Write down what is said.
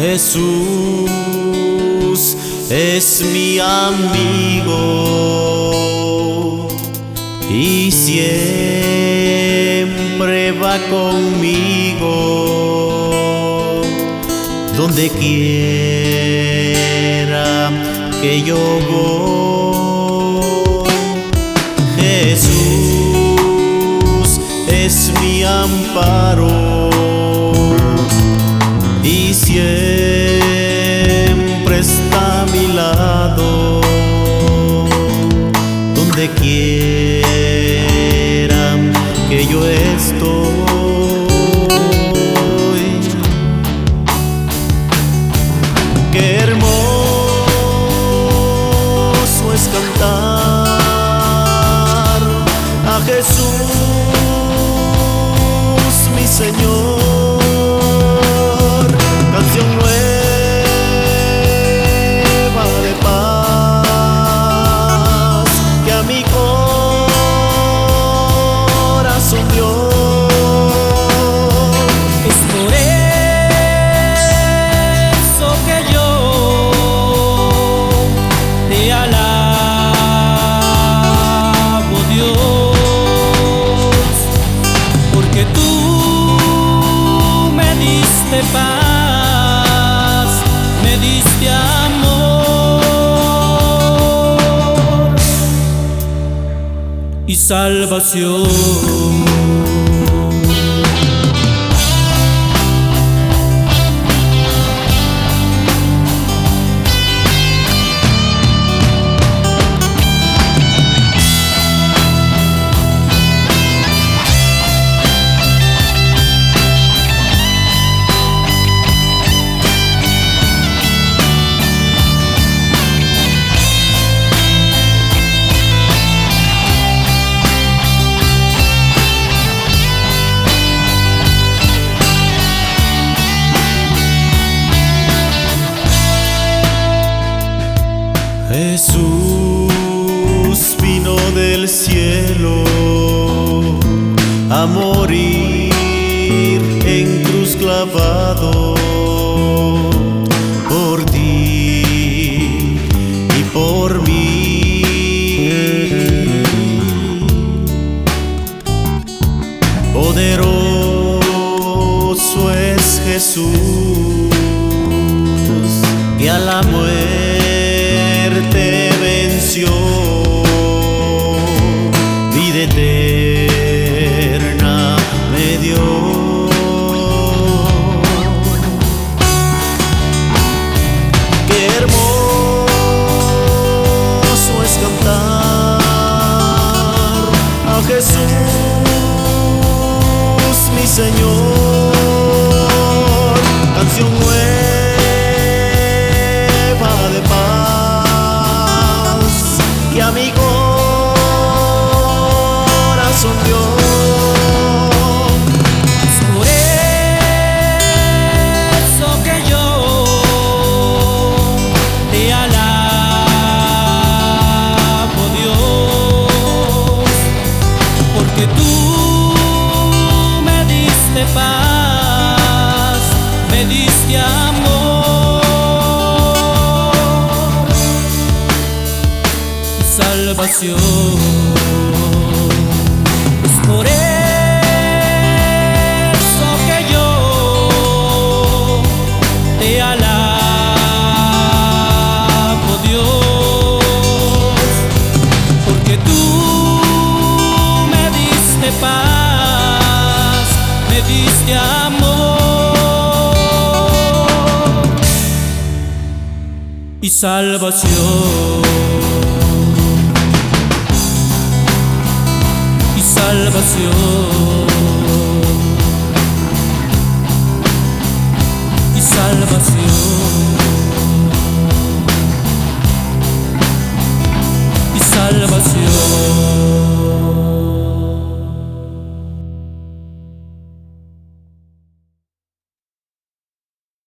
Jesús es mi amigo y siempre va conmigo donde quiera que yo voy. Jesús es mi amparo y siempre está a mi lado donde quiera que yo estoy. Qué hermoso es cantar a Jesús mi Señor. Canción nueva de paz que a mi corazón dio. Es por eso que yo te alabo, Dios, porque tú me diste paz, me diste amor y salvación. Jesús vino del cielo a morir en cruz clavado por ti y por mí. Poderoso es Jesús que a la muerte venció, vida eterna me dio. Qué hermoso es cantar a Jesús mi Señor. Canción nueva de paz que a mi corazón dio. Es por eso que yo te alabo, Dios, porque tú me diste paz, me diste amor y salvación. Es por eso que yo te alabo, Dios, porque tú me diste paz, me diste amor y salvación. Salvación y salvación.